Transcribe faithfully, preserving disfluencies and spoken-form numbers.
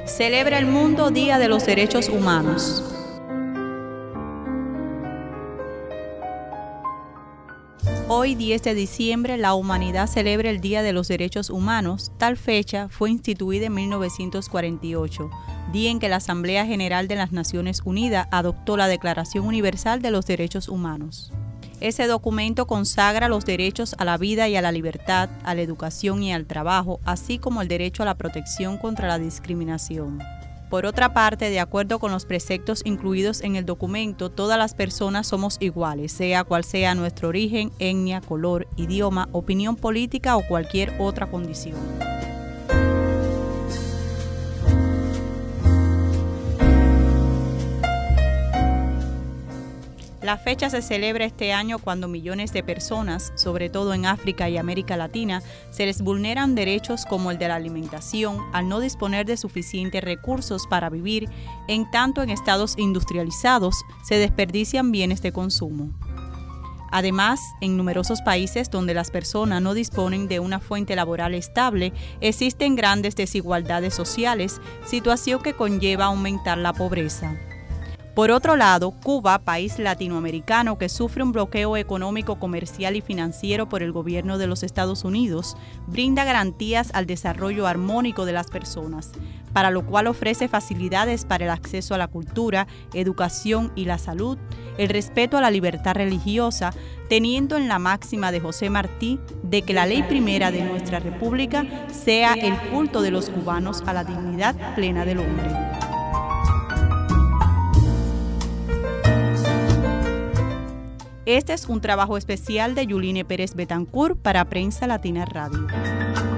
Celebra el mundo Día de los Derechos Humanos. Hoy, diez de diciembre, la humanidad celebra el Día de los Derechos Humanos. Tal fecha fue instituida en mil novecientos cuarenta y ocho, día en que la Asamblea General de las Naciones Unidas adoptó la Declaración Universal de los Derechos Humanos. Ese documento consagra los derechos a la vida y a la libertad, a la educación y al trabajo, así como el derecho a la protección contra la discriminación. Por otra parte, de acuerdo con los preceptos incluidos en el documento, todas las personas somos iguales, sea cual sea nuestro origen, etnia, color, idioma, opinión política o cualquier otra condición. La fecha se celebra este año cuando millones de personas, sobre todo en África y América Latina, se les vulneran derechos como el de la alimentación al no disponer de suficientes recursos para vivir, en tanto en estados industrializados se desperdician bienes de consumo. Además, en numerosos países donde las personas no disponen de una fuente laboral estable, existen grandes desigualdades sociales, situación que conlleva a aumentar la pobreza. Por otro lado, Cuba, país latinoamericano que sufre un bloqueo económico, comercial y financiero por el gobierno de los Estados Unidos, brinda garantías al desarrollo armónico de las personas, para lo cual ofrece facilidades para el acceso a la cultura, educación y la salud, el respeto a la libertad religiosa, teniendo en la máxima de José Martí de que la ley primera de nuestra República sea el culto de los cubanos a la dignidad plena del hombre. Este es un trabajo especial de Yuline Pérez Betancourt para Prensa Latina Radio.